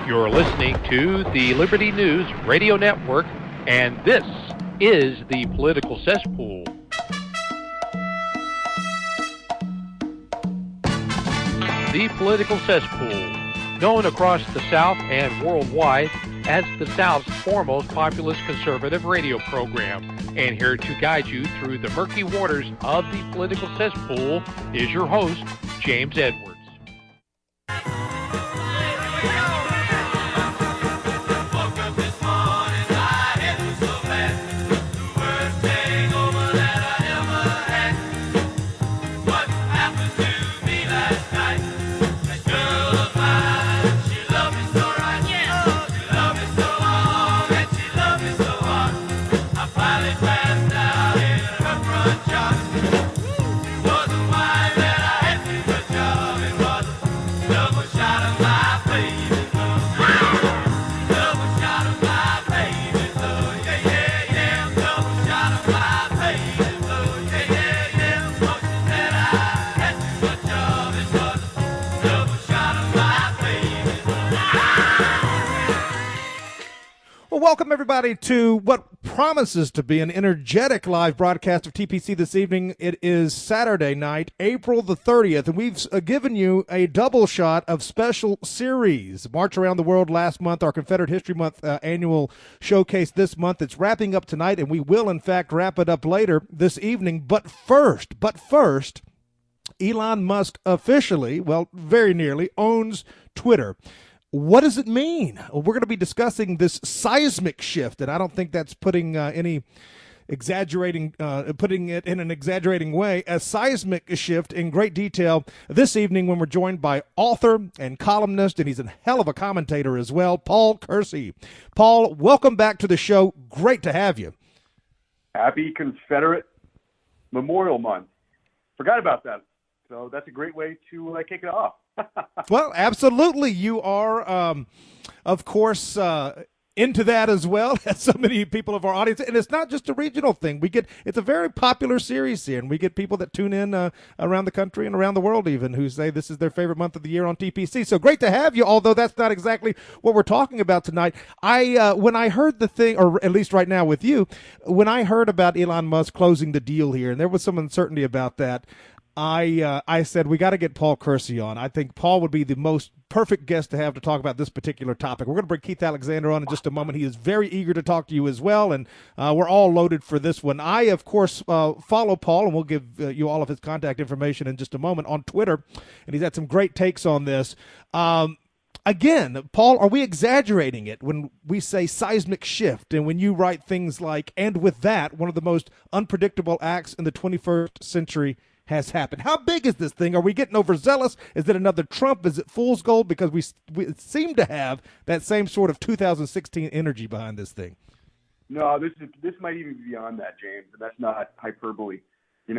You're listening to the Liberty News Radio Network, and this is the Political Cesspool. The Political Cesspool, known across the South and worldwide as the South's foremost populist conservative radio program. And here to guide you through the murky waters of the Political Cesspool is your host, James Edwards. Welcome, everybody, to what promises to be an energetic live broadcast of TPC this evening. It is Saturday night, April the 30th, and we've given you a double shot of special series. March Around the World last month, our Confederate History Month annual showcase this month. It's wrapping up tonight, and we will, in fact, wrap it up later this evening. But first, Elon Musk officially, well, very nearly, owns Twitter. What does it mean? We're going to be discussing this seismic shift, and I don't think that's putting putting it in an exaggerating way, a seismic shift in great detail this evening when we're joined by author and columnist, and he's a hell of a commentator as well, Paul Kersey. Paul, welcome back to the show. Great to have you. Happy Confederate Memorial Month. Forgot about that. So that's a great way to kick it off. Well, absolutely. You are, of course, into that as well as so many people of our audience. And it's not just a regional thing. It's a very popular series here, and we get people that tune in around the country and around the world even who say this is their favorite month of the year on TPC. So great to have you, although that's not exactly what we're talking about tonight. When I heard the thing, or at least right now with you, when I heard about Elon Musk closing the deal here, and there was some uncertainty about that, I said, we got to get Paul Kersey on. I think Paul would be the most perfect guest to have to talk about this particular topic. We're going to bring Keith Alexander on in just a moment. He is very eager to talk to you as well, and we're all loaded for this one. I, of course, follow Paul, and we'll give you all of his contact information in just a moment on Twitter, and he's had some great takes on this. Again, Paul, are we exaggerating it when we say seismic shift and when you write things like, and with that, one of the most unpredictable acts in the 21st century has happened? How big is this thing? Are we getting overzealous? Is it another Trump? Is it fool's gold? Because we seem to have that same sort of 2016 energy behind this thing. No, this might even be beyond that, James, and that's not hyperbole. You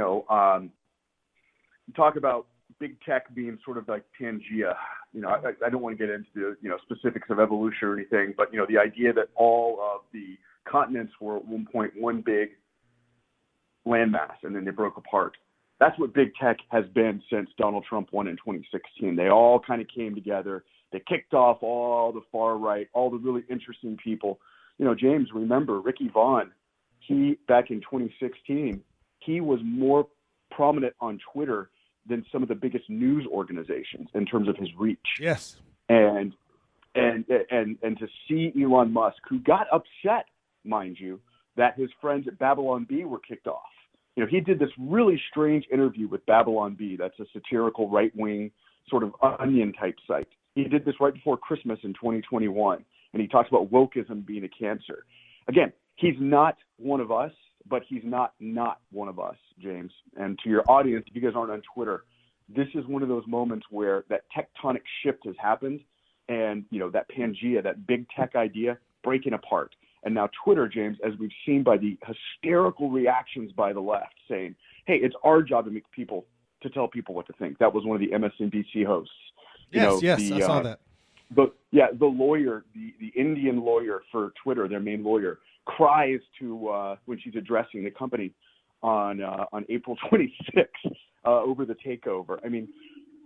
talk about big tech being sort of like Pangea. I don't want to get into the specifics of evolution or anything, but the idea that all of the continents were at one point one big landmass and then they broke apart. That's what big tech has been since Donald Trump won in 2016. They all kind of came together. They kicked off all the far right, all the really interesting people. James, remember Ricky Vaughn, back in 2016, he was more prominent on Twitter than some of the biggest news organizations in terms of his reach. Yes. And to see Elon Musk, who got upset, mind you, that his friends at Babylon Bee were kicked off. He did this really strange interview with Babylon Bee. That's a satirical right-wing sort of Onion-type site. He did this right before Christmas in 2021, and he talks about wokeism being a cancer. Again, he's not one of us, but he's not one of us, James. And to your audience, if you guys aren't on Twitter, this is one of those moments where that tectonic shift has happened, and that Pangea, that big tech idea, breaking apart. And now Twitter, James, as we've seen by the hysterical reactions by the left saying, hey, it's our job to tell people what to think. That was one of the MSNBC hosts. Yes, I saw that. The lawyer, the Indian lawyer for Twitter, their main lawyer, cries to when she's addressing the company on April 26th over the takeover. I mean,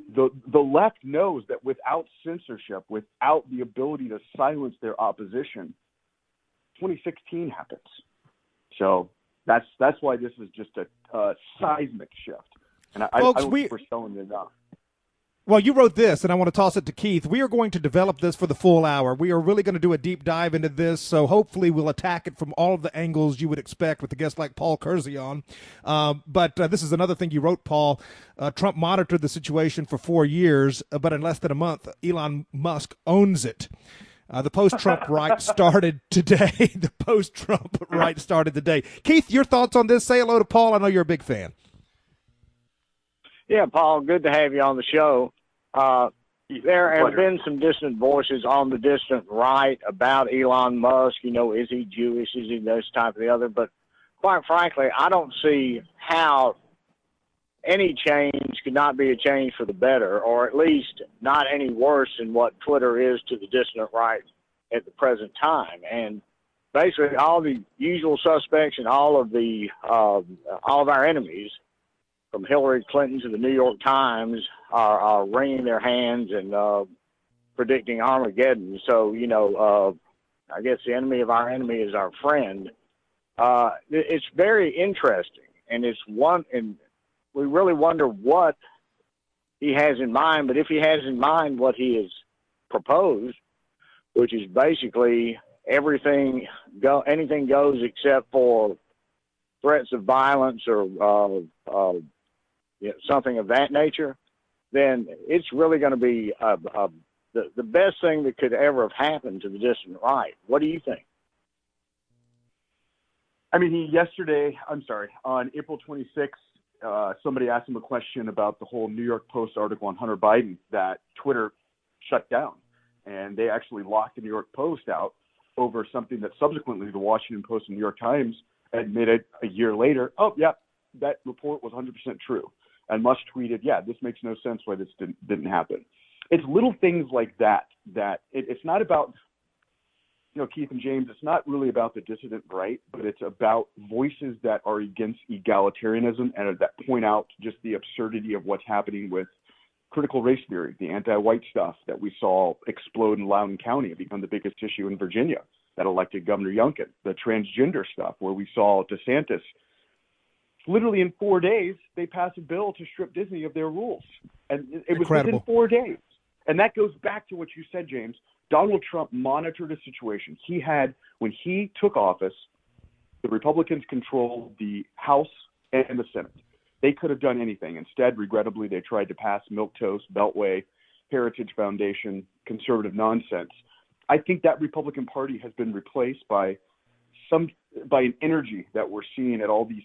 the left knows that without censorship, without the ability to silence their opposition, 2016 happens. So that's why this is just a seismic shift. And I don't think we're showing it enough. Well, you wrote this, and I want to toss it to Keith. We are going to develop this for the full hour. We are really going to do a deep dive into this, so hopefully we'll attack it from all of the angles you would expect with a guest like Paul Kersey on. But this is another thing you wrote, Paul. Trump monitored the situation for 4 years, but in less than a month, Elon Musk owns it. The post-Trump right started today. The post-Trump right started today. Keith, your thoughts on this? Say hello to Paul. I know you're a big fan. Yeah, Paul, good to have you on the show. There have been some distant voices on the distant right about Elon Musk. You know, is he Jewish? Is he this type of the other? But quite frankly, I don't see how any change could not be a change for the better, or at least not any worse than what Twitter is to the distant right at the present time. And basically all the usual suspects and all of our enemies, from Hillary Clinton to the New York Times, are wringing their hands and predicting Armageddon. So, you know, I guess the enemy of our enemy is our friend. It's very interesting, and we really wonder what he has in mind. But if he has in mind what he has proposed, which is basically anything goes except for threats of violence or something of that nature, then it's really going to be the best thing that could ever have happened to the distant right. What do you think? I mean, on April 26th, somebody asked him a question about the whole New York Post article on Hunter Biden that Twitter shut down. And they actually locked the New York Post out over something that subsequently the Washington Post and New York Times admitted a year later, that report was 100% true. And Musk tweeted, this makes no sense why this didn't happen. It's little things like that it's not about, Keith and James, it's not really about the dissident right, but it's about voices that are against egalitarianism and that point out just the absurdity of what's happening with critical race theory, the anti-white stuff that we saw explode in Loudoun County and become the biggest issue in Virginia that elected Governor Youngkin, the transgender stuff where we saw DeSantis. Literally in 4 days, they passed a bill to strip Disney of their rules. And it was within 4 days. And that goes back to what you said, James. Donald Trump monitored a situation. When he took office, the Republicans controlled the House and the Senate. They could have done anything. Instead, regrettably, they tried to pass milquetoast, Beltway, Heritage Foundation, conservative nonsense. I think that Republican Party has been replaced by an energy that we're seeing at all these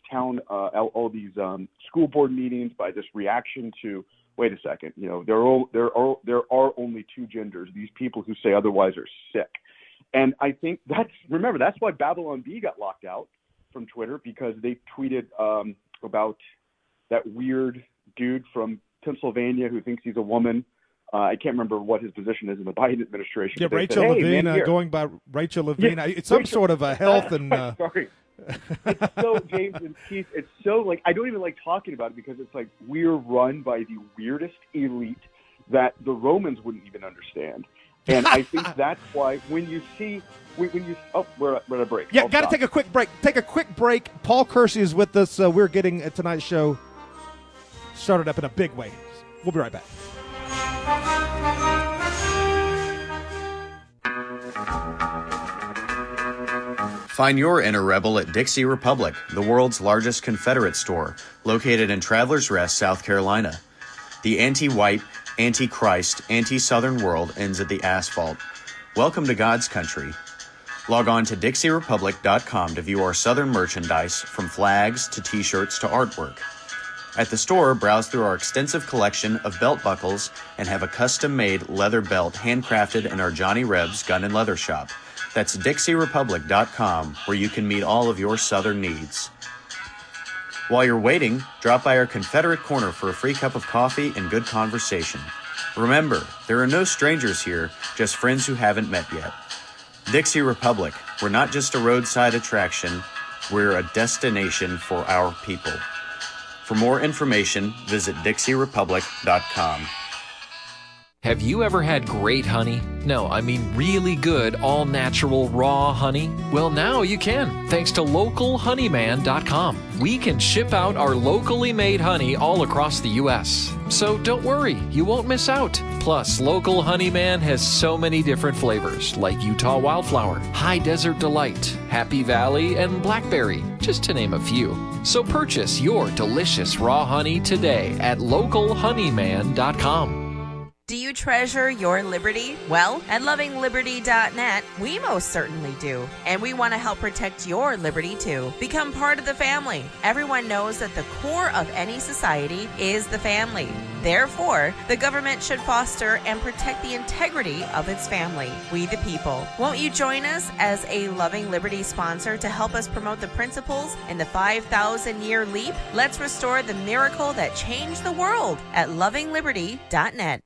school board meetings, by this reaction to, wait a second, there are only two genders. These people who say otherwise are sick. And I think that's why Babylon Bee got locked out from Twitter, because they tweeted about that weird dude from Pennsylvania who thinks he's a woman. I can't remember what his position is in the Biden administration. Yeah, Rachel Levine, going by Rachel Levine. Yeah, it's some sort of a health and... Sorry. It's so, James and Keith, it's so, I don't even like talking about it, because it's like we're run by the weirdest elite that the Romans wouldn't even understand. And I think that's why when you see... we're at a break. Yeah, got to take a quick break. Take a quick break. Paul Kersey is with us. We're getting tonight's show started up in a big way. We'll be right back. Find your inner rebel at Dixie Republic, the world's largest Confederate store, located in Travelers Rest, South Carolina. The anti-white, anti-Christ, anti-Southern world ends at the asphalt. Welcome to God's country. Log on to DixieRepublic.com to view our Southern merchandise, from flags to T-shirts to artwork. At the store, browse through our extensive collection of belt buckles and have a custom-made leather belt handcrafted in our Johnny Rebs Gun and Leather Shop. That's DixieRepublic.com, where you can meet all of your Southern needs. While you're waiting, drop by our Confederate Corner for a free cup of coffee and good conversation. Remember, there are no strangers here, just friends who haven't met yet. Dixie Republic, we're not just a roadside attraction, we're a destination for our people. For more information, visit DixieRepublic.com. Have you ever had great honey? No, I mean really good, all-natural, raw honey? Well, now you can, thanks to LocalHoneyman.com. We can ship out our locally made honey all across the U.S. So don't worry, you won't miss out. Plus, Local Honeyman has so many different flavors, like Utah Wildflower, High Desert Delight, Happy Valley, and Blackberry, just to name a few. So purchase your delicious raw honey today at LocalHoneyman.com. Do you treasure your liberty? Well, at lovingliberty.net, we most certainly do. And we want to help protect your liberty too. Become part of the family. Everyone knows that the core of any society is the family. Therefore, the government should foster and protect the integrity of its family, we the people. Won't you join us as a Loving Liberty sponsor to help us promote the principles in the 5,000-year leap? Let's restore the miracle that changed the world at lovingliberty.net.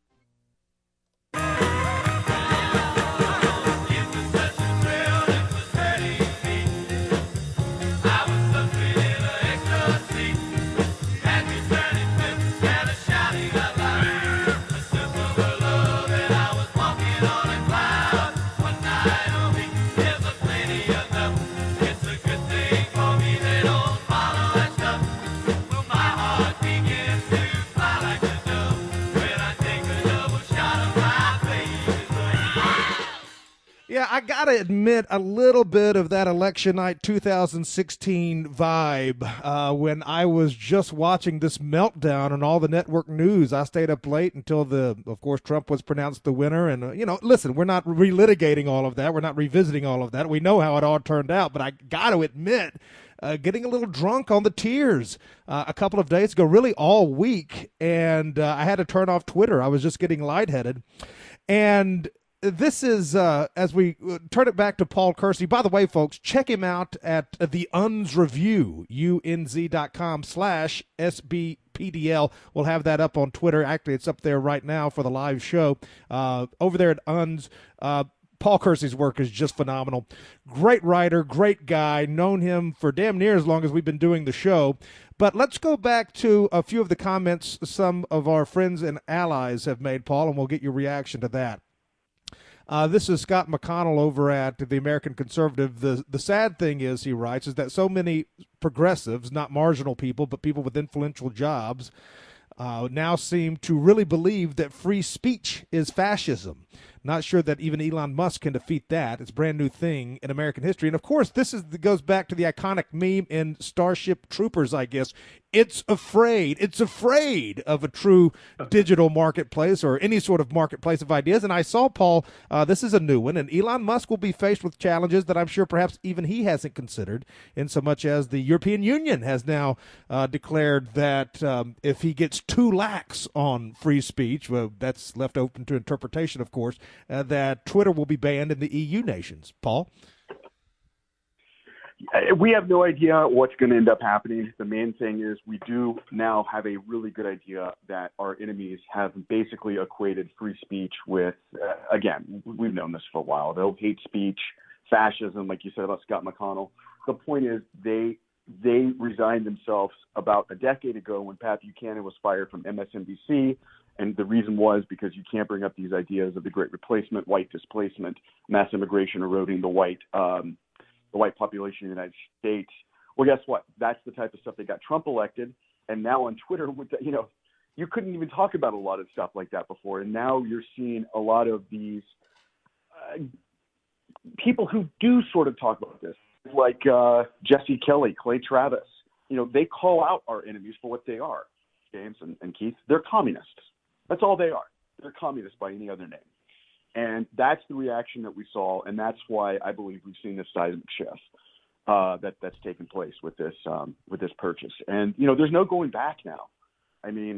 Yeah, I got to admit a little bit of that election night 2016 vibe when I was just watching this meltdown on all the network news. I stayed up late until, of course, Trump was pronounced the winner. And, listen, we're not relitigating all of that. We're not revisiting all of that. We know how it all turned out. But I got to admit, getting a little drunk on the tears a couple of days ago, really all week. And I had to turn off Twitter. I was just getting lightheaded. And this is, as we turn it back to Paul Kersey. By the way, folks, check him out at the UNZ Review, unz.com/SBPDL. We'll have that up on Twitter. Actually, it's up there right now for the live show. Over there at UNZ, Paul Kersey's work is just phenomenal. Great writer, great guy. Known him for damn near as long as we've been doing the show. But let's go back to a few of the comments some of our friends and allies have made, Paul, and we'll get your reaction to that. This is Scott McConnell over at the American Conservative. The sad thing is, he writes, is that so many progressives, not marginal people, but people with influential jobs, now seem to really believe that free speech is fascism. Not sure that even Elon Musk can defeat that. It's a brand new thing in American history. And, of course, goes back to the iconic meme in Starship Troopers, I guess. It's afraid of a true digital marketplace or any sort of marketplace of ideas. And I saw, Paul, this is a new one, and Elon Musk will be faced with challenges that I'm sure perhaps even he hasn't considered, in so much as the European Union has now declared that if he gets too lax on free speech, well, that's left open to interpretation, of course, that Twitter will be banned in the EU nations. Paul? We have no idea what's going to end up happening. The main thing is we do now have a really good idea that our enemies have basically equated free speech with, again, we've known this for a while, though, hate speech, fascism, like you said about Scott McConnell. The point is they resigned themselves about a decade ago when Pat Buchanan was fired from MSNBC. And the reason was because you can't bring up these ideas of the Great Replacement, white displacement, mass immigration eroding the white population of the United States. Well, guess what? That's the type of stuff that got Trump elected. And now on Twitter, you couldn't even talk about a lot of stuff like that before. And now you're seeing a lot of these people who do sort of talk about this, like Jesse Kelly, Clay Travis. They call out our enemies for what they are, James and Keith. They're communists. That's all they are. They're communists by any other name. And that's the reaction that we saw, and that's why I believe we've seen this seismic shift that's taken place with this purchase. And there's no going back now. I mean,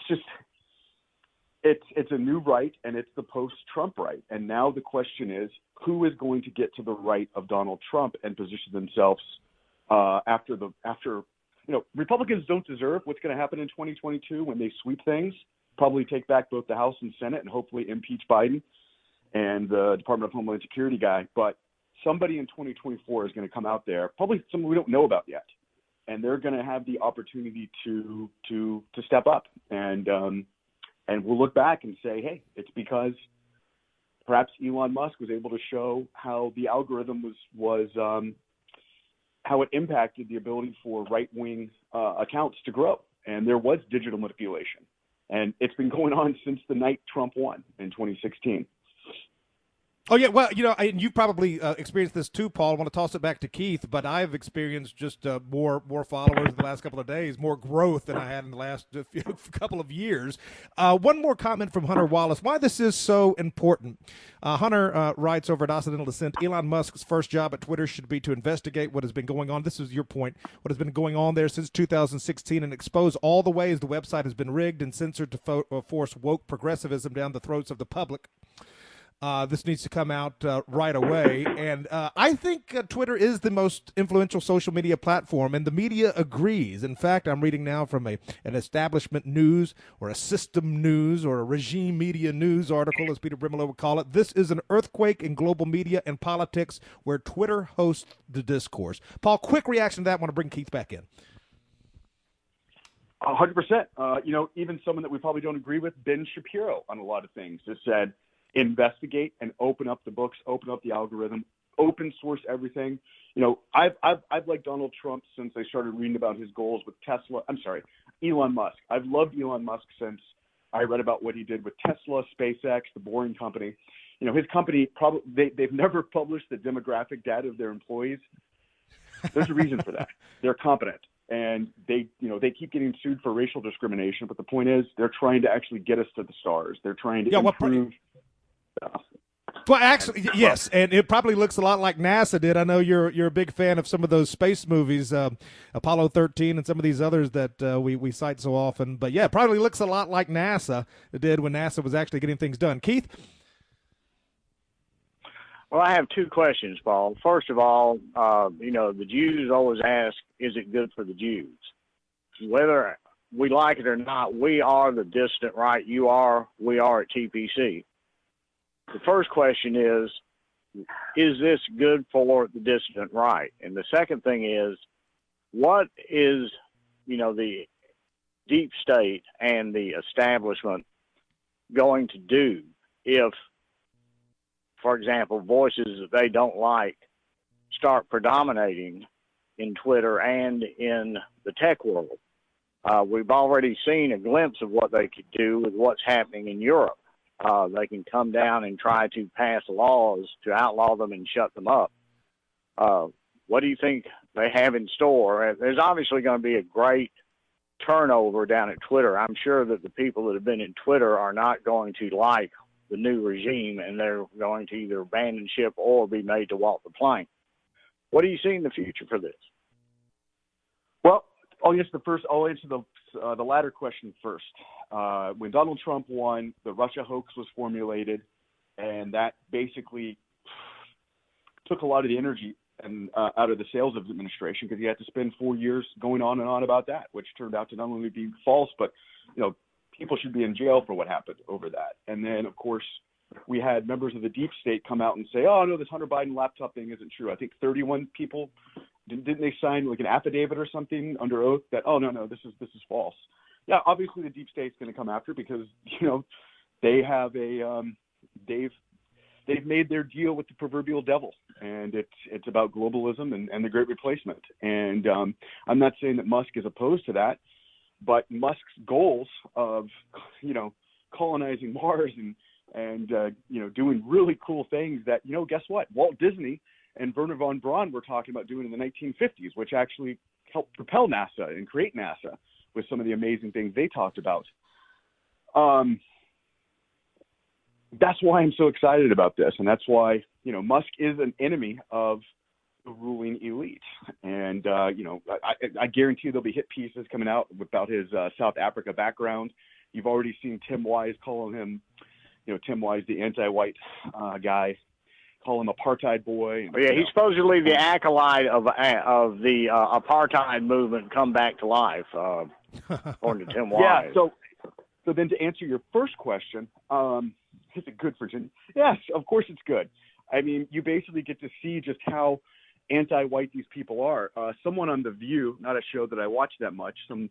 it's a new right, and it's the post-Trump right. And now the question is, who is going to get to the right of Donald Trump and position themselves after Republicans don't deserve what's going to happen in 2022 when they sweep things, probably take back both the House and Senate, and hopefully impeach Biden and the Department of Homeland Security guy. But somebody in 2024 is going to come out there, probably someone we don't know about yet, and they're going to have the opportunity to step up and And we'll look back and say, hey, it's because perhaps Elon Musk was able to show how the algorithm was how it impacted the ability for right-wing accounts to grow. And there was digital manipulation. And it's been going on since the night Trump won in 2016. Oh, yeah. Well, and you probably experienced this too, Paul. I want to toss it back to Keith, but I've experienced just more followers in the last couple of days, more growth than I had in the last couple of years. One more comment from Hunter Wallace, why this is so important. Hunter writes over at Occidental Dissent, Elon Musk's first job at Twitter should be to investigate what has been going on. This is your point. What has been going on there since 2016 and expose all the ways the website has been rigged and censored to force woke progressivism down the throats of the public. This needs to come out right away. And I think Twitter is the most influential social media platform, and the media agrees. In fact, I'm reading now from an establishment news or a system news or a regime media news article, as Peter Brimelow would call it. This is an earthquake in global media and politics where Twitter hosts the discourse. Paul, quick reaction to that. I want to bring Keith back in. 100%. Even someone that we probably don't agree with, Ben Shapiro, on a lot of things, has said, investigate and open up the books, open up the algorithm, open source everything. I've liked Donald Trump since I started reading about his goals with Tesla. Elon Musk. I've loved Elon Musk since I read about what he did with Tesla, SpaceX, the Boring Company. His company, they've never published the demographic data of their employees. There's a reason for that. They're competent. And they keep getting sued for racial discrimination. But the point is, they're trying to actually get us to the stars. They're trying to improve. Well, actually, yes, and it probably looks a lot like NASA did. I know you're a big fan of some of those space movies, Apollo 13 and some of these others that we cite so often. But, yeah, it probably looks a lot like NASA did when NASA was actually getting things done. Keith? Well, I have two questions, Paul. First of all, the Jews always ask, is it good for the Jews? Whether we like it or not, we are the dissident right. We are at TPC. The first question is this good for the dissident right? And the second thing is, what is, the deep state and the establishment going to do if, for example, voices that they don't like start predominating in Twitter and in the tech world? We've already seen a glimpse of what they could do with what's happening in Europe. They can come down and try to pass laws to outlaw them and shut them up. What do you think they have in store? There's obviously going to be a great turnover down at Twitter. I'm sure that the people that have been in Twitter are not going to like the new regime, and they're going to either abandon ship or be made to walk the plank. What do you see in the future for this? Well, I'll answer the latter question first. When Donald Trump won, the Russia hoax was formulated, and that basically took a lot of the energy and out of the sales of the administration, because he had to spend 4 years going on and on about that, which turned out to not only be false, but people should be in jail for what happened over that. And then, of course, we had members of the deep state come out and say, oh, no, this Hunter Biden laptop thing isn't true. I think 31 people, didn't they sign like an affidavit or something under oath that, oh, no, this is false. Yeah, obviously the deep state's going to come after, because, they have they've made their deal with the proverbial devil, and it's about globalism and the Great Replacement. And I'm not saying that Musk is opposed to that, but Musk's goals of, colonizing Mars and doing really cool things that, guess what? Walt Disney and Wernher von Braun were talking about doing in the 1950s, which actually helped propel NASA and create NASA with some of the amazing things they talked about. That's why I'm so excited about this. And that's why, Musk is an enemy of the ruling elite. And, I guarantee there'll be hit pieces coming out about his South Africa background. You've already seen Tim Wise calling him, Tim Wise, the anti-white guy, call him apartheid boy. And, he's supposedly the acolyte of the apartheid movement come back to life, according to Tim Wise. Yeah, so then to answer your first question, is it good for Virginia? Yes, of course it's good. I mean, you basically get to see just how anti-white these people are. Someone on The View, not a show that I watch that much, some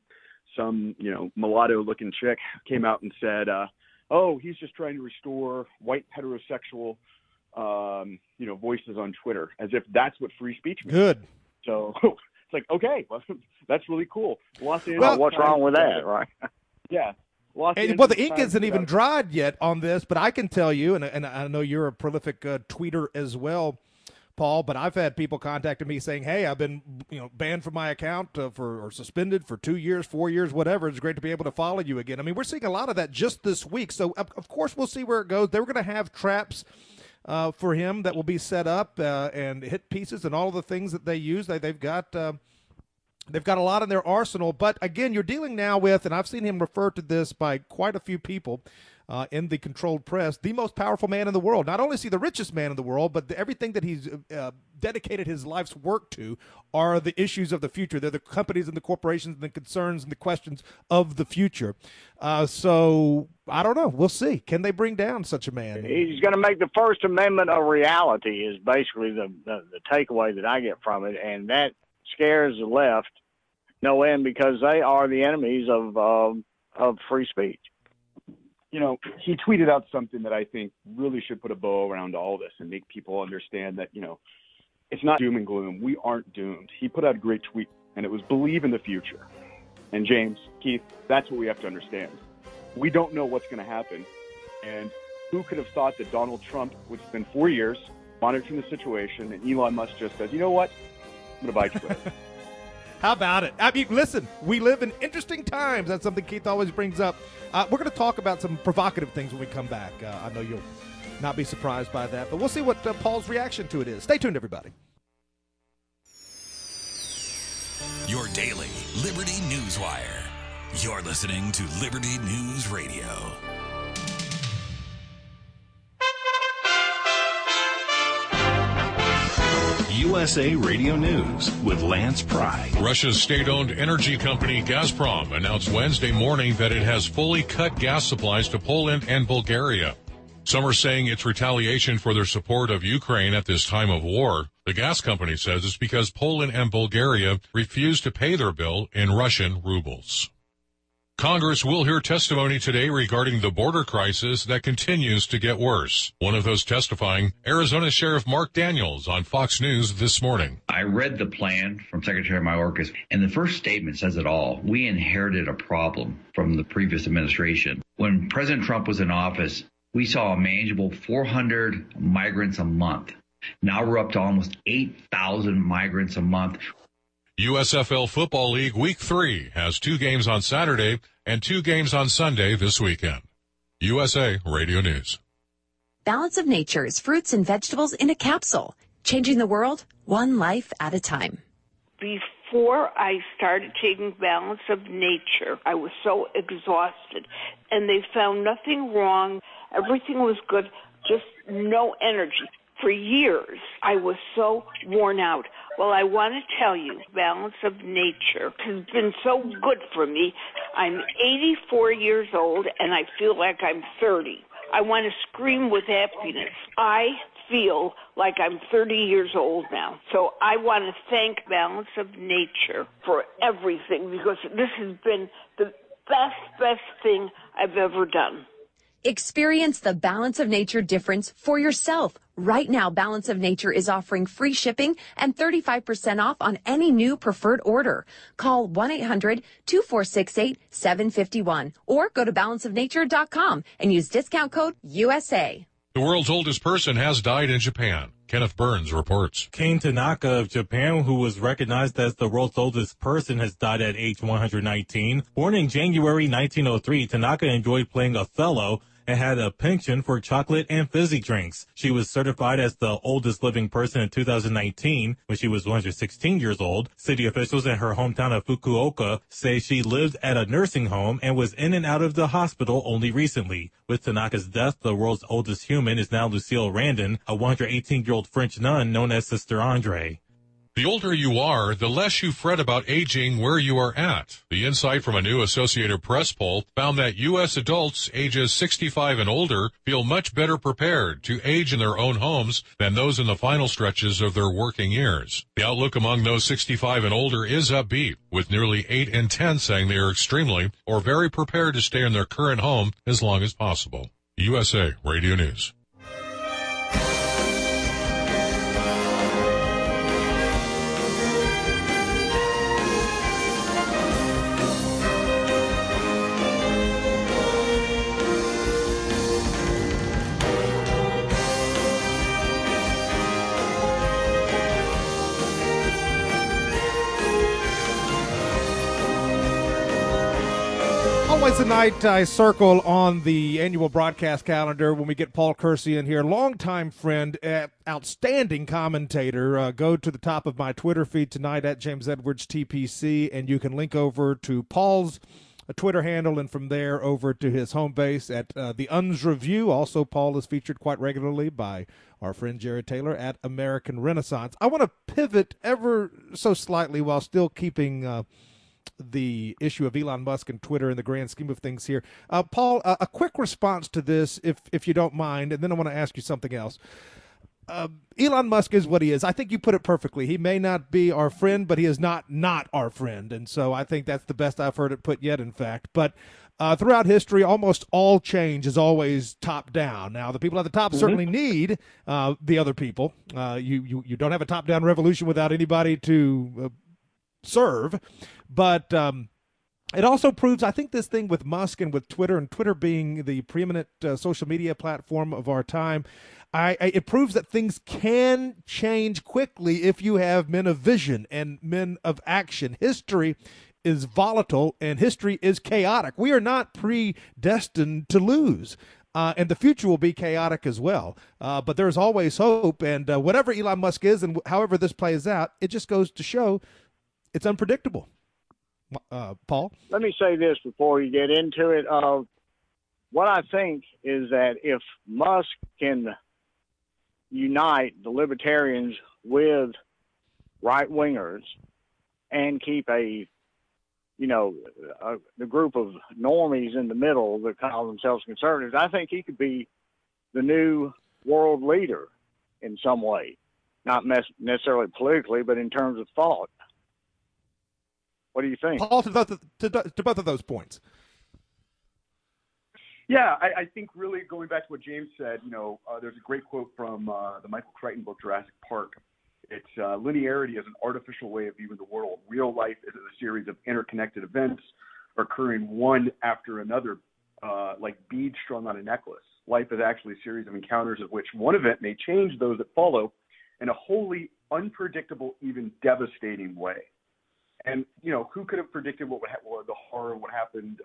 some, mulatto-looking chick came out and said, oh, he's just trying to restore white heterosexual, voices on Twitter, as if that's what free speech means. Good. So it's like, okay, well, that's really cool. Los Angeles, what's wrong with that, right? Yeah. Well, the ink isn't even dried yet on this, but I can tell you, and I know you're a prolific tweeter as well, Paul, but I've had people contacting me saying, hey, I've been banned from my account or suspended for 2 years, 4 years, whatever. It's great to be able to follow you again. I mean, we're seeing a lot of that just this week. So, of course, we'll see where it goes. They were going to have traps for him that will be set up and hit pieces and all of the things that they use. They've got a lot in their arsenal. But, again, you're dealing now with, and I've seen him refer to this by quite a few people, in the controlled press, the most powerful man in the world. Not only is he the richest man in the world, but everything that he's dedicated his life's work to are the issues of the future. They're the companies and the corporations and the concerns and the questions of the future. So I don't know. We'll see. Can they bring down such a man? He's going to make the First Amendment a reality is basically the takeaway that I get from it, and that scares the left no end because they are the enemies of free speech. He tweeted out something that I think really should put a bow around all this and make people understand that, it's not doom and gloom. We aren't doomed. He put out a great tweet, and it was believe in the future. And James, Keith, that's what we have to understand. We don't know what's going to happen. And who could have thought that Donald Trump would spend 4 years monitoring the situation, and Elon Musk just says, you know what? I'm going to buy Twitter. How about it? I mean, listen, we live in interesting times. That's something Keith always brings up. We're going to talk about some provocative things when we come back. I know you'll not be surprised by that, but we'll see what Paul's reaction to it is. Stay tuned, everybody. Your daily Liberty News Wire. You're listening to Liberty News Radio. USA Radio News with Lance Pry. Russia's state-owned energy company Gazprom announced Wednesday morning that it has fully cut gas supplies to Poland and Bulgaria. Some are saying it's retaliation for their support of Ukraine at this time of war. The gas company says it's because Poland and Bulgaria refused to pay their bill in Russian rubles. Congress will hear testimony today regarding the border crisis that continues to get worse. One of those testifying, Arizona Sheriff Mark Daniels on Fox News this morning. I read the plan from Secretary Mayorkas, and the first statement says it all. We inherited a problem from the previous administration. When President Trump was in office, we saw a manageable 400 migrants a month. Now we're up to almost 8,000 migrants a month. USFL Football League Week 3 has 2 games on Saturday and 2 games on Sunday this weekend. USA Radio News. Balance of Nature's fruits and vegetables in a capsule, changing the world one life at a time. Before I started taking Balance of Nature, I was so exhausted, and they found nothing wrong. Everything was good, just no energy. For years, I was so worn out. Well, I want to tell you, Balance of Nature has been so good for me. I'm 84 years old, and I feel like I'm 30. I want to scream with happiness. I feel like I'm 30 years old now. So I want to thank Balance of Nature for everything, because this has been the best thing I've ever done. Experience the Balance of Nature difference for yourself. Right now, Balance of Nature is offering free shipping and 35% off on any new preferred order. Call 1-800-2468-751 or go to balanceofnature.com and use discount code USA. The world's oldest person has died in Japan. Kenneth Burns reports. Kane Tanaka of Japan, who was recognized as the world's oldest person, has died at age 119. Born in January 1903, Tanaka enjoyed playing Othello and had a penchant for chocolate and fizzy drinks. She was certified as the oldest living person in 2019 when she was 116 years old. City officials in her hometown of Fukuoka say she lived at a nursing home and was in and out of the hospital only recently. With Tanaka's death, the world's oldest human is now Lucille Randon, a 118-year-old French nun known as Sister Andre. The older you are, the less you fret about aging where you are at. The insight from a new Associated Press poll found that U.S. adults ages 65 and older feel much better prepared to age in their own homes than those in the final stretches of their working years. The outlook among those 65 and older is upbeat, with nearly 8 in 10 saying they are extremely or very prepared to stay in their current home as long as possible. USA Radio News. Always a night I circle on the annual broadcast calendar when we get Paul Kersey in here, longtime friend, outstanding commentator. Go to the top of my Twitter feed tonight at James Edwards TPC, and you can link over to Paul's Twitter handle, and from there over to his home base at the Uns Review. Also, Paul is featured quite regularly by our friend Jared Taylor at American Renaissance. I want to pivot ever so slightly while still keeping the issue of Elon Musk and Twitter in the grand scheme of things here. Paul, a quick response to this, if you don't mind, and then I want to ask you something else. Elon Musk is what he is. I think you put it perfectly. He may not be our friend, but he is not our friend. And so I think that's the best I've heard it put yet, in fact. But throughout history, almost all change is always top down. Now, the people at the top certainly need the other people. You don't have a top-down revolution without anybody to serve. But it also proves, I think, this thing with Musk and with Twitter, and Twitter being the preeminent social media platform of our time, it proves that things can change quickly if you have men of vision and men of action. History is volatile and history is chaotic. We are not predestined to lose. And the future will be chaotic as well. But there's always hope. And whatever Elon Musk is and however this plays out, it just goes to show it's unpredictable. Paul? Let me say this before you get into it. What I think is that if Musk can unite the libertarians with right-wingers and keep the group of normies in the middle that call themselves conservatives, I think he could be the new world leader in some way. Not necessarily politically, but in terms of thought. What do you think? Paul, to both of those points. Yeah, I think really going back to what James said, there's a great quote from the Michael Crichton book, Jurassic Park. It's linearity is an artificial way of viewing the world. Real life is a series of interconnected events occurring one after another, like beads strung on a necklace. Life is actually a series of encounters of which one event may change those that follow in a wholly unpredictable, even devastating way. And, who could have predicted what the horror what happened,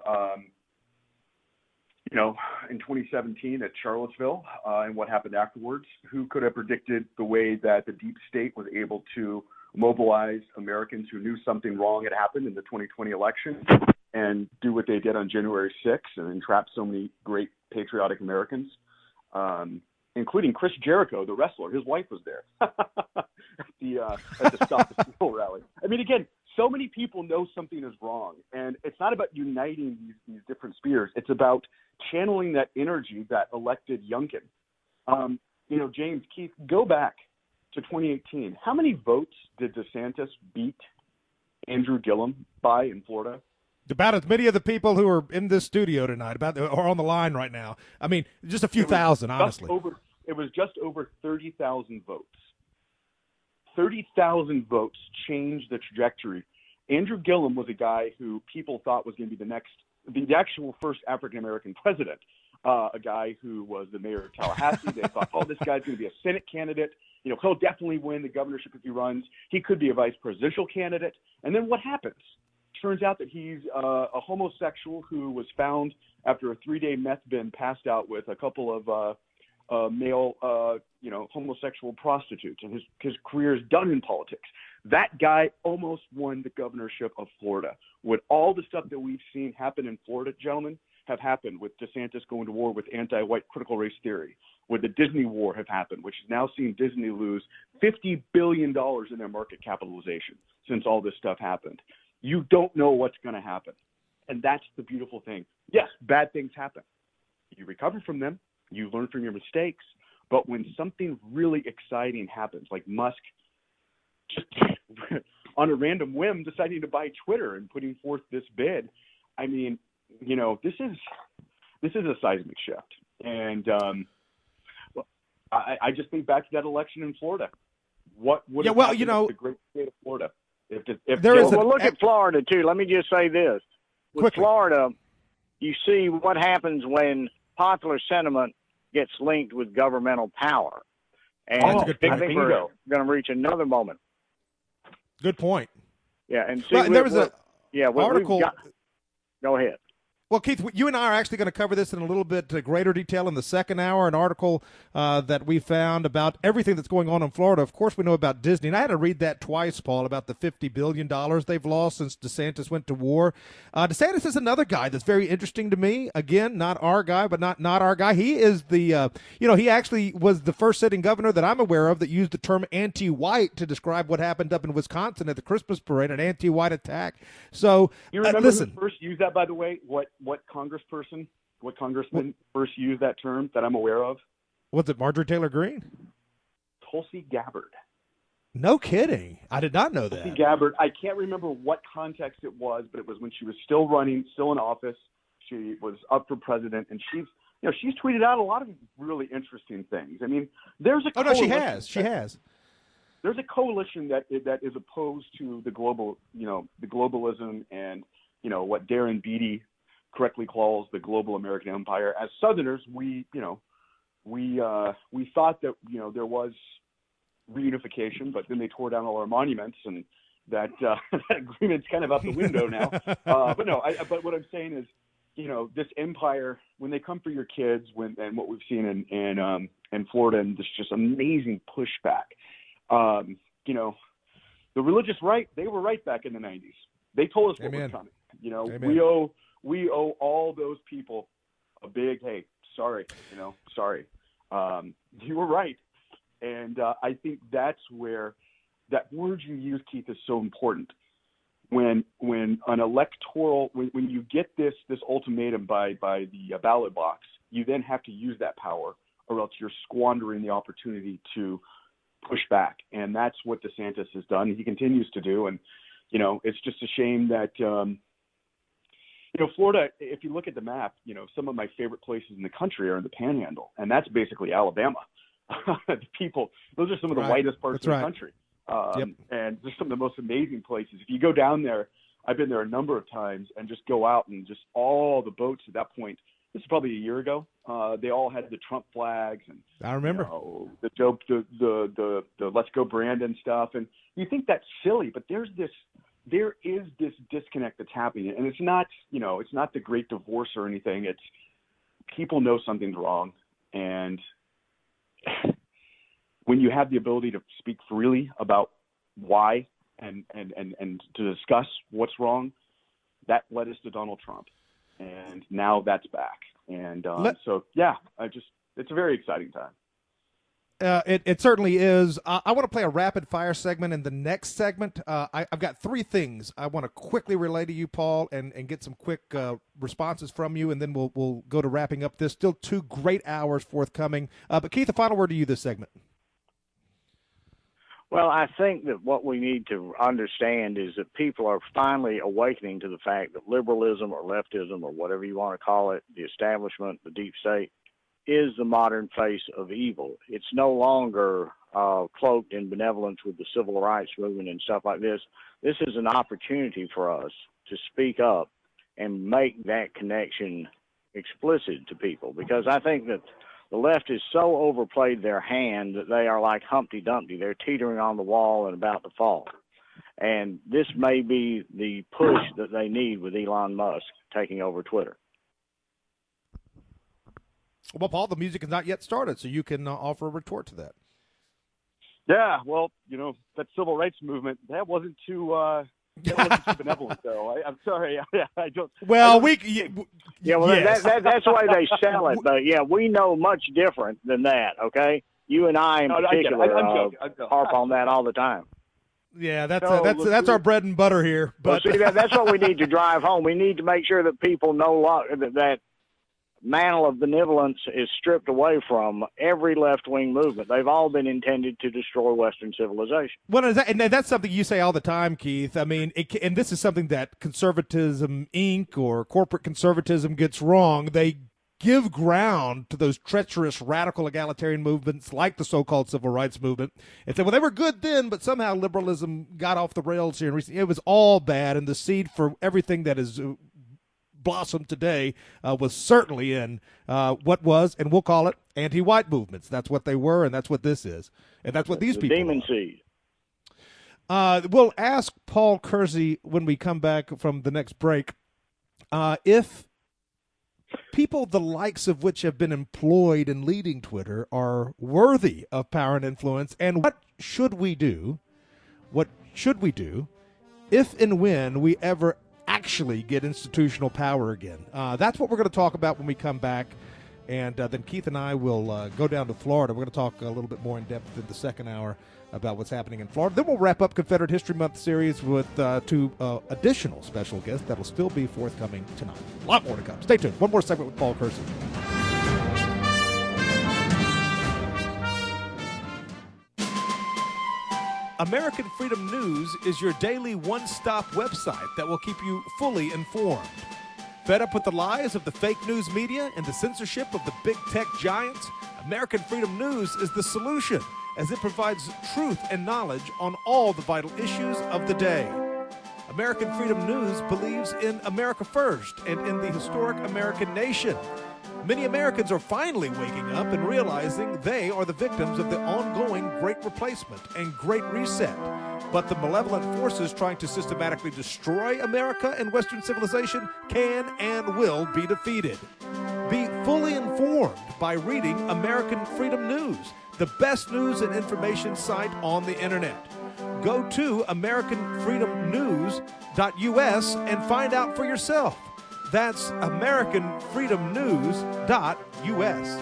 in 2017 at Charlottesville and what happened afterwards? Who could have predicted the way that the deep state was able to mobilize Americans who knew something wrong had happened in the 2020 election and do what they did on January 6th and entrap so many great patriotic Americans, including Chris Jericho, the wrestler. His wife was there at the Stop the Steal rally. I mean, again, so many people know something is wrong, and it's not about uniting these different spheres. It's about channeling that energy that elected Youngkin. James, Keith, go back to 2018. How many votes did DeSantis beat Andrew Gillum by in Florida? About as many of the people who are in this studio tonight, or on the line right now. I mean, just a few thousand, honestly. It was just over 30,000 votes. 30,000 votes changed the trajectory. Andrew Gillum was a guy who people thought was going to be the actual first African-American president, a guy who was the mayor of Tallahassee. They thought, this guy's going to be a Senate candidate. He'll definitely win the governorship if he runs. He could be a vice presidential candidate. And then what happens? Turns out that he's a homosexual who was found after a 3-day meth bin passed out with a couple of male, homosexual prostitutes, and his career is done in politics. That guy almost won the governorship of Florida. Would all the stuff that we've seen happen in Florida, gentlemen, have happened with DeSantis going to war with anti-white critical race theory? would the Disney war have happened, which has now seen Disney lose $50 billion in their market capitalization since all this stuff happened. You don't know what's going to happen. And that's the beautiful thing. Yes, bad things happen. You recover from them. You learn from your mistakes. But when something really exciting happens, like Musk just on a random whim deciding to buy Twitter and putting forth this bid, I mean, you know, this is a seismic shift. And I just think back to that election in Florida. What would have happened to the great state of Florida? Well, look at Florida, too. Let me just say this. With Quickly. Florida, you see what happens when popular sentiment gets linked with governmental power. And I think we're going to reach another moment. Good point. Yeah, and see, there was an article. Go ahead. Well, Keith, you and I are actually going to cover this in a little bit greater detail in the second hour, an article that we found about everything that's going on in Florida. Of course, we know about Disney, and I had to read that twice, Paul, about the $50 billion they've lost since DeSantis went to war. DeSantis is another guy that's very interesting to me. Again, not our guy, but not our guy. He is the, he actually was the first sitting governor that I'm aware of that used the term anti-white to describe what happened up in Wisconsin at the Christmas parade, an anti-white attack. So, you remember listen. who first used that, by the way? What congressman first used that term that I'm aware of? Was it Marjorie Taylor Greene? Tulsi Gabbard. No kidding. I did not know that. Tulsi Gabbard. I can't remember what context it was, but it was when she was still running, still in office. She was up for president, and she's tweeted out a lot of really interesting things. I mean, there's a she has. There's a coalition that is opposed to the globalism and what Darren Beattie correctly calls the global American empire. As Southerners, we thought that there was reunification, but then they tore down all our monuments, and that agreement's kind of out the window now. But what I'm saying is, this empire, when they come for your kids, and what we've seen in Florida, and this just amazing pushback. The religious right, they were right back in the 90s. They told us what was coming. We owe all those people a big, hey, sorry, sorry. You were right. And I think that's where that word you use, Keith, is so important. When an electoral, when you get this ultimatum by the ballot box, you then have to use that power, or else you're squandering the opportunity to push back. And that's what DeSantis has done. He continues to do. And, it's just a shame that, Florida, if you look at the map, some of my favorite places in the country are in the Panhandle, and that's basically Alabama. The people, those are some of the whitest parts of the country. And just some of the most amazing places. If you go down there, I've been there a number of times, and just go out and just all the boats at that point. This is probably a year ago. They all had the Trump flags, and I remember the Let's Go Brandon stuff. And you think that's silly, but there is this disconnect that's happening, and it's not the great divorce or anything. It's people know something's wrong, and when you have the ability to speak freely about why and to discuss what's wrong, that led us to Donald Trump, and now that's back. And it's a very exciting time. It certainly is. I want to play a rapid fire segment in the next segment. I've got three things I want to quickly relay to you, Paul, and get some quick responses from you, and then we'll go to wrapping up this. Still 2 great hours forthcoming. But Keith, a final word to you this segment. Well, I think that what we need to understand is that people are finally awakening to the fact that liberalism or leftism or whatever you want to call it, the establishment, the deep state, is the modern face of evil. It's no longer cloaked in benevolence with the civil rights movement and stuff like this. This is an opportunity for us to speak up and make that connection explicit to people, because I think that the left has so overplayed their hand that they are like Humpty Dumpty. They're teetering on the wall and about to fall. And this may be the push that they need with Elon Musk taking over Twitter. Well, Paul, the music has not yet started, so you can offer a retort to that. Yeah, well, that civil rights movement, that wasn't too benevolent, though. I'm sorry. I don't. Well, well, yes. that's the way they sell it. But yeah, we know much different than that. Okay, you and I in particular I'm joking. harp on that all the time. Yeah, that's our bread and butter here. But well, see, that's what we need to drive home. We need to make sure that people know that mantle of benevolence is stripped away from every left-wing movement. They've all been intended to destroy Western civilization. Well, and that's something you say all the time, Keith. I mean, and this is something that Conservatism Inc. or corporate conservatism gets wrong. They give ground to those treacherous radical egalitarian movements like the so-called civil rights movement and say, well, they were good then, but somehow liberalism got off the rails here. And it was all bad, and the seed for everything that is blossomed today was certainly in what was, and we'll call it, anti-white movements. That's what they were, and that's what this is, and that's what these people demon are. seed. We'll ask Paul Kersey when we come back from the next break if people the likes of which have been employed in leading Twitter are worthy of power and influence, and what should we do? What should we do if and when we ever actually get institutional power again? That's what we're going to talk about when we come back. And then Keith and I will go down to Florida. We're going to talk a little bit more in depth in the second hour about what's happening in Florida. Then we'll wrap up Confederate History Month series with two additional special guests that will still be forthcoming tonight. A lot more to come. Stay tuned. One more segment with Paul Kersey. American Freedom News is your daily one-stop website that will keep you fully informed. Fed up with the lies of the fake news media and the censorship of the big tech giants? American Freedom News is the solution, as it provides truth and knowledge on all the vital issues of the day. American Freedom News believes in America first and in the historic American nation. Many Americans are finally waking up and realizing they are the victims of the ongoing Great Replacement and Great Reset. But the malevolent forces trying to systematically destroy America and Western civilization can and will be defeated. Be fully informed by reading American Freedom News, the best news and information site on the internet. Go to AmericanFreedomNews.us and find out for yourself. That's AmericanFreedomNews.us.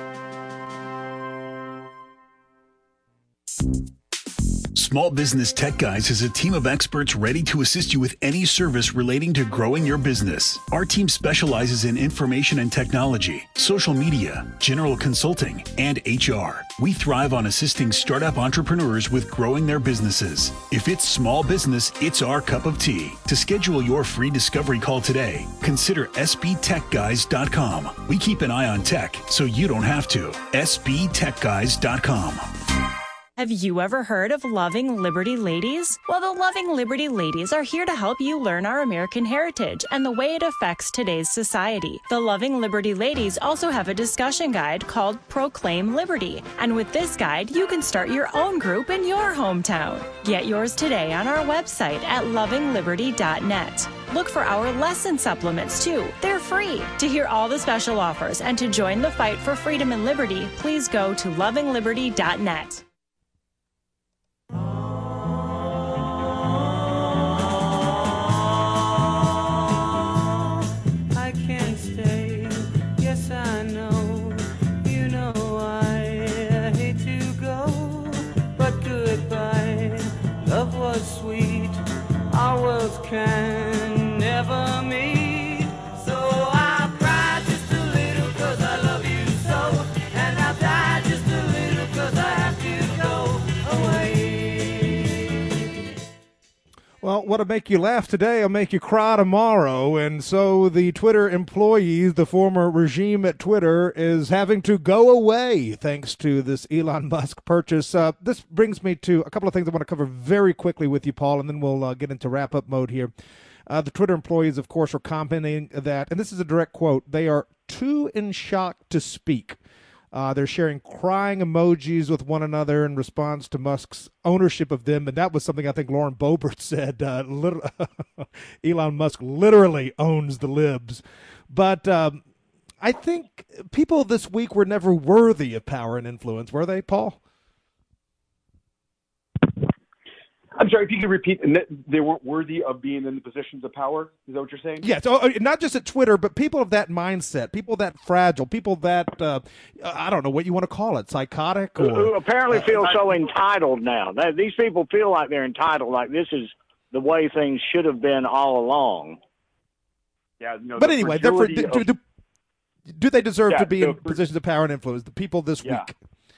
Small Business Tech Guys is a team of experts ready to assist you with any service relating to growing your business. Our team specializes in information and technology, social media, general consulting, and HR. We thrive on assisting startup entrepreneurs with growing their businesses. If it's small business, it's our cup of tea. To schedule your free discovery call today, consider sbtechguys.com. We keep an eye on tech so you don't have to. sbtechguys.com. Have you ever heard of Loving Liberty Ladies? Well, the Loving Liberty Ladies are here to help you learn our American heritage and the way it affects today's society. The Loving Liberty Ladies also have a discussion guide called Proclaim Liberty. And with this guide, you can start your own group in your hometown. Get yours today on our website at lovingliberty.net. Look for our lesson supplements, too. They're free. To hear all the special offers and to join the fight for freedom and liberty, please go to lovingliberty.net. Can never meet, so I'll cry just a little cause I love you so, and I'll die just a little cause I have to go away. Well, what'll make you laugh today will make you cry tomorrow, and so the Twitter employees, the former regime at Twitter, is having to go away thanks to this Elon Musk purchase. This brings me to a couple of things I want to cover very quickly with you, Paul, and then we'll get into wrap-up mode here. The Twitter employees, of course, are commenting that, and this is a direct quote, they are too in shock to speak. They're sharing crying emojis with one another in response to Musk's ownership of them, and that was something I think Lauren Boebert said. Elon Musk literally owns the libs. But I think people this week were never worthy of power and influence, were they, Paul? I'm sorry, if you could repeat, and they weren't worthy of being in the positions of power? Is that what you're saying? Yeah, so not just at Twitter, but people of that mindset, people that fragile, people that, I don't know what you want to call it, psychotic? Or, who apparently feel so entitled now. These people feel like they're entitled, like this is the way things should have been all along. Yeah, no, but anyway, do they deserve to be in so positions of power and influence, the people this week?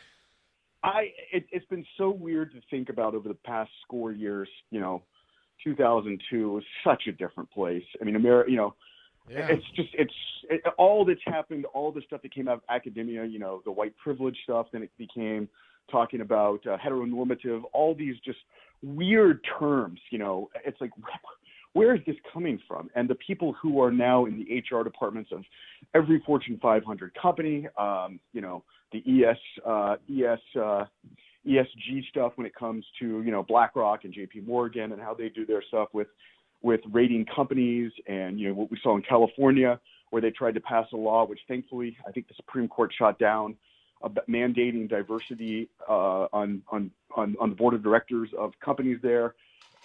It's been so weird to think about over the past score years. 2002 was such a different place. I mean, America. It's just all that's happened, all the stuff that came out of academia. The white privilege stuff. Then it became talking about heteronormative. All these just weird terms. It's like, where is this coming from? And the people who are now in the HR departments of every Fortune 500 company. The ESG stuff when it comes to, BlackRock and JP Morgan and how they do their stuff with rating companies, and, what we saw in California where they tried to pass a law, which thankfully I think the Supreme Court shot down, about mandating diversity on the board of directors of companies there.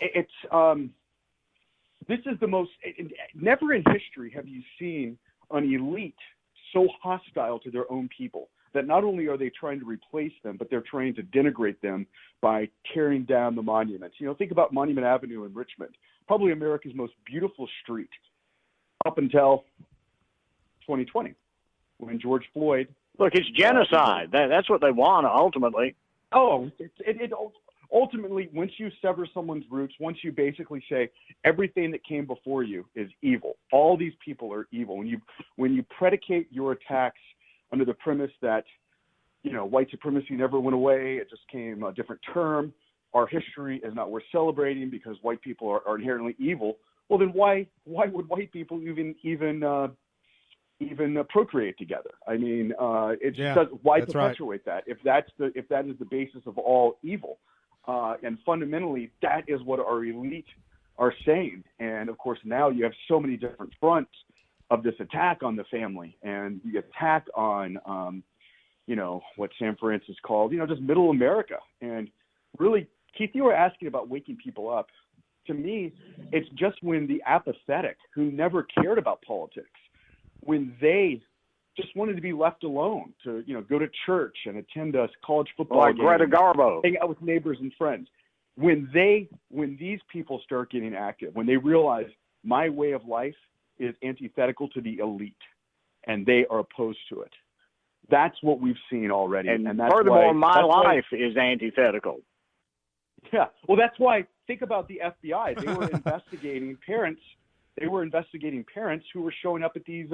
This is the most, never in history have you seen an elite so hostile to their own people, that not only are they trying to replace them, but they're trying to denigrate them by tearing down the monuments. Think about Monument Avenue in Richmond, probably America's most beautiful street up until 2020, when George Floyd. Look, it's genocide. That's what they want, ultimately. Oh, it ultimately, once you sever someone's roots, once you basically say everything that came before you is evil, all these people are evil. When you predicate your attacks under the premise that, white supremacy never went away, it just came a different term, our history is not worth celebrating because white people are inherently evil, well, then why would white people even procreate together? I mean, why perpetuate that if that is the basis of all evil? And fundamentally, that is what our elite are saying. And of course, now you have so many different fronts of this attack on the family, and the attack on, what San Francisco called, just middle America. And really, Keith, you were asking about waking people up. To me, it's just when the apathetic, who never cared about politics, when they just wanted to be left alone to, go to church and attend a college football game, Greta Garbo, hang out with neighbors and friends. When these people start getting active, when they realize my way of life is antithetical to the elite, and they are opposed to it. That's what we've seen already. And that's furthermore, my life is antithetical. Yeah. Well, that's why, think about the FBI. They were investigating parents. They were investigating parents who were showing up at these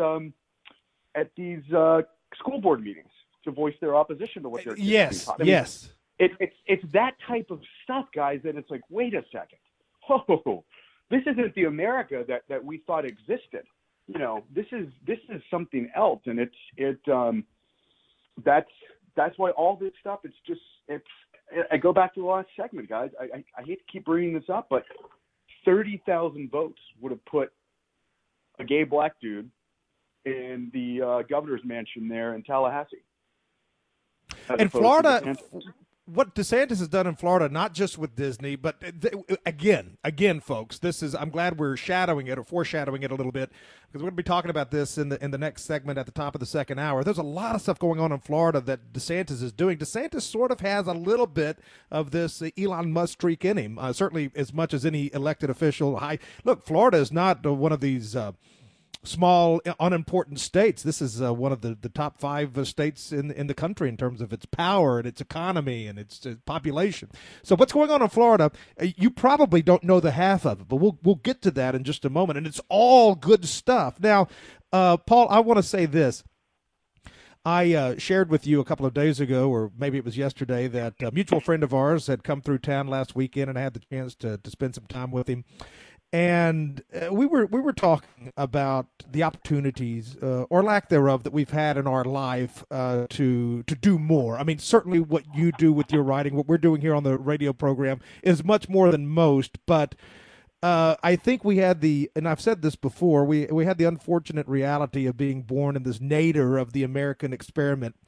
school board meetings to voice their opposition to what they're doing. Yes. Yes. It's that type of stuff, guys, that it's like, wait a second. Oh, this isn't the America that we thought existed. This is something else, and that's why all this stuff. I go back to the last segment, guys. I hate to keep bringing this up, but 30,000 votes would have put a gay black dude in the governor's mansion there in Tallahassee. In Florida, what DeSantis has done in Florida, not just with Disney, but again, folks, I'm glad we're shadowing it or foreshadowing it a little bit, because we're going to be talking about this in the next segment at the top of the second hour. There's a lot of stuff going on in Florida that DeSantis is doing. DeSantis sort of has a little bit of this Elon Musk streak in him, certainly as much as any elected official. Look, Florida is not one of these small, unimportant states. This is one of the top 5 states in the country in terms of its power and its economy and its population. So what's going on in Florida, you probably don't know the half of it, but we'll get to that in just a moment, and it's all good stuff. Now, Paul, I want to say this. I shared with you a couple of days ago, or maybe it was yesterday, that a mutual friend of ours had come through town last weekend, and I had the chance to spend some time with him. And we were talking about the opportunities or lack thereof that we've had in our life to do more. I mean, certainly what you do with your writing, what we're doing here on the radio program is much more than most. But I think we had and I've said this before, we had the unfortunate reality of being born in this nadir of the American experiment.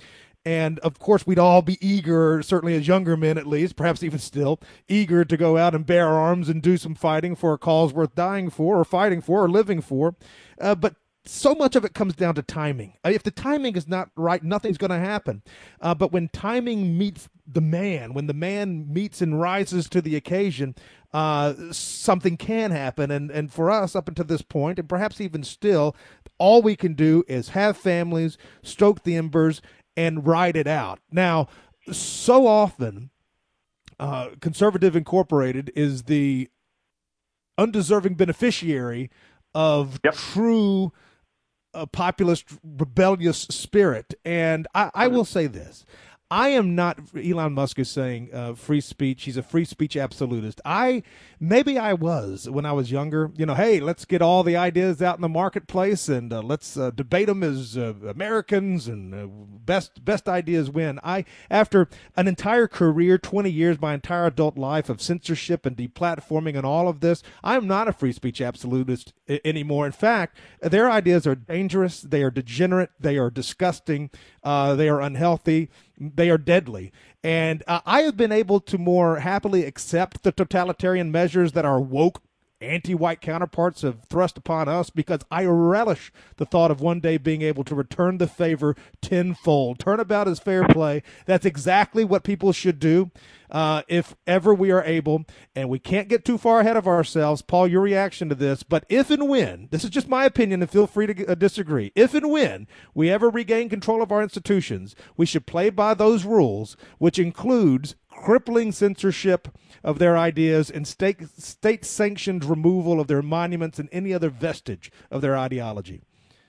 And, of course, we'd all be eager, certainly as younger men at least, perhaps even still, eager to go out and bear arms and do some fighting for a cause worth dying for or fighting for or living for. But so much of it comes down to timing. If the timing is not right, nothing's going to happen. But when timing meets the man, when the man meets and rises to the occasion, something can happen. And for us, up until this point, and perhaps even still, all we can do is have families, stoke the embers, and ride it out. Now, so often, Conservative Incorporated is the undeserving beneficiary of true populist, rebellious spirit. And I will say this. I am not, Elon Musk is saying free speech. He's a free speech absolutist. Maybe I was when I was younger. Hey, let's get all the ideas out in the marketplace and let's debate them as Americans and best ideas win. After an entire career, 20 years, my entire adult life of censorship and deplatforming and all of this, I'm not a free speech absolutist anymore. In fact, their ideas are dangerous. They are degenerate. They are disgusting. They are unhealthy. They are deadly. And I have been able to more happily accept the totalitarian measures that our woke anti-white counterparts have thrust upon us because I relish the thought of one day being able to return the favor tenfold. Turnabout is fair play. That's exactly what people should do if ever we are able. And we can't get too far ahead of ourselves. Paul, your reaction to this. But if and when, this is just my opinion and feel free to disagree, if and when we ever regain control of our institutions, we should play by those rules, which includes crippling censorship of their ideas and state-sanctioned removal of their monuments and any other vestige of their ideology.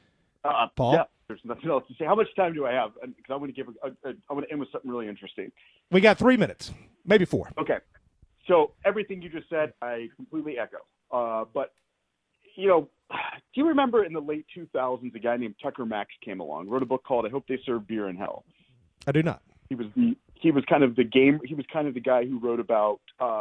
Paul? Yeah, there's nothing else to say. How much time do I have? Because I want to end with something really interesting. We got 3 minutes, maybe 4. Okay. So everything you just said, I completely echo. But, do you remember in the late 2000s, a guy named Tucker Max came along, wrote a book called I Hope They Serve Beer in Hell? I do not. He was kind of the guy who wrote about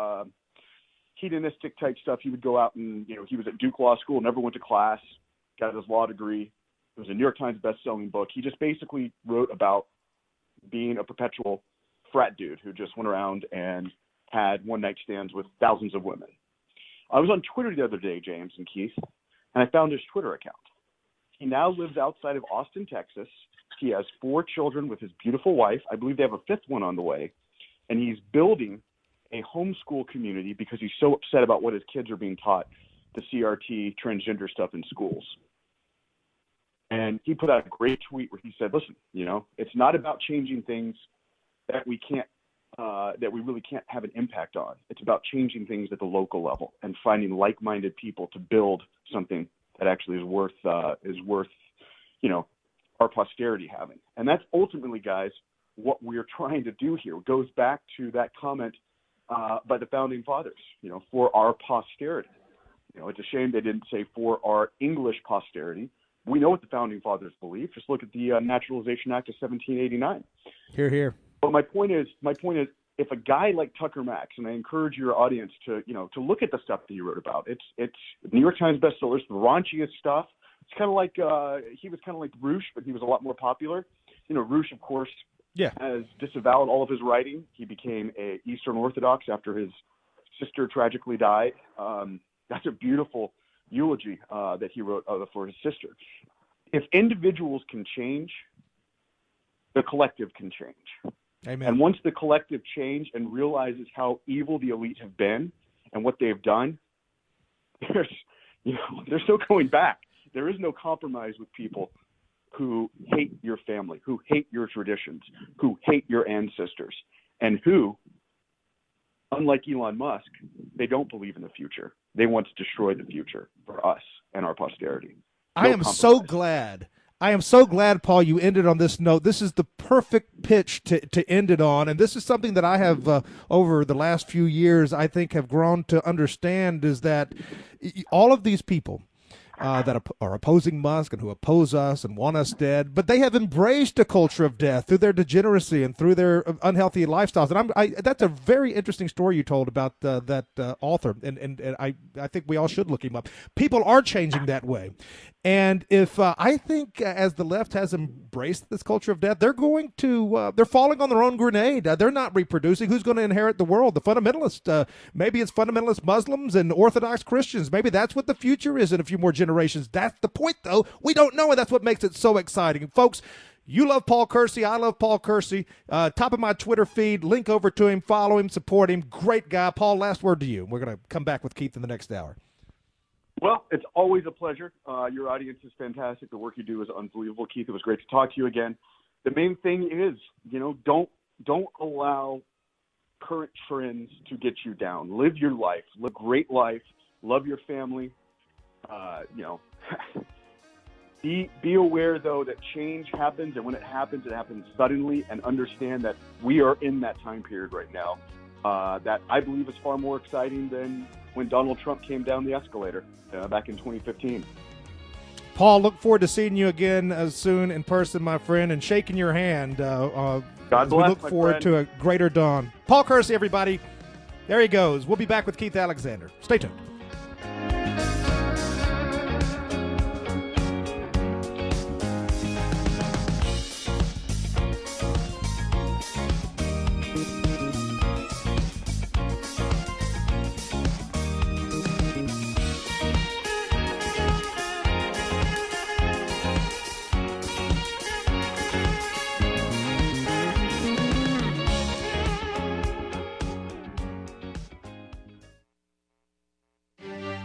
hedonistic type stuff. He would go out and, he was at Duke Law School, never went to class, got his law degree. It was a New York Times best-selling book. He just basically wrote about being a perpetual frat dude who just went around and had one-night stands with thousands of women. I was on Twitter the other day, James and Keith, and I found his Twitter account. He now lives outside of Austin, Texas. He has 4 children with his beautiful wife. I believe they have a 5th one on the way. And he's building a homeschool community because he's so upset about what his kids are being taught, the CRT, transgender stuff in schools. And he put out a great tweet where he said, listen, it's not about changing things that we really can't have an impact on. It's about changing things at the local level and finding like-minded people to build something that actually is worth our posterity having. And that's ultimately, guys, what we're trying to do here. It goes back to that comment by the founding fathers, for our posterity. It's a shame they didn't say for our English posterity. We know what the founding fathers believed. Just look at the Naturalization Act of 1789. Hear, hear. But my point is, if a guy like Tucker Max, and I encourage your audience to look at the stuff that he wrote about. It's New York Times bestsellers, the raunchiest stuff. It's kind of like he was kind of like Roosh, but he was a lot more popular. Roosh, of course, has disavowed all of his writing. He became a Eastern Orthodox after his sister tragically died. That's a beautiful eulogy that he wrote for his sister. If individuals can change, the collective can change. Amen. And once the collective change and realizes how evil the elite have been and what they've done, there's no going back. There is no compromise with people who hate your family, who hate your traditions, who hate your ancestors, and who, unlike Elon Musk, they don't believe in the future. They want to destroy the future for us and our posterity. I am so glad, Paul, you ended on this note. This is the perfect pitch to end it on, and this is something that I have, over the last few years, I think have grown to understand, is that all of these people, that are opposing Musk and who oppose us and want us dead, but they have embraced a culture of death through their degeneracy and through their unhealthy lifestyles. And that's a very interesting story you told about that author, and I think we all should look him up. People are changing that way. And if I think as the left has embraced this culture of death, they're going to they're falling on their own grenade. They're not reproducing. Who's going to inherit the world? The fundamentalists. Maybe it's fundamentalist Muslims and Orthodox Christians. Maybe that's what the future is in a few more generations. That's the point, though. We don't know, and that's what makes it so exciting. Folks, you love Paul Kersey. I love Paul Kersey. Top of my Twitter feed. Link over to him. Follow him. Support him. Great guy. Paul, last word to you. We're going to come back with Keith in the next hour. Well, it's always a pleasure. Your audience is fantastic. The work you do is unbelievable. Keith, it was great to talk to you again. The main thing is, don't allow current trends to get you down. Live your life. Live a great life. Love your family. Be aware, though, that change happens, and when it happens suddenly, and understand that we are in that time period right now that I believe is far more exciting than when Donald Trump came down the escalator back in 2015. Paul, look forward to seeing you again soon in person, my friend, and shaking your hand. God bless, we look forward to a greater dawn. Paul Kersey, everybody. There he goes. We'll be back with Keith Alexander. Stay tuned.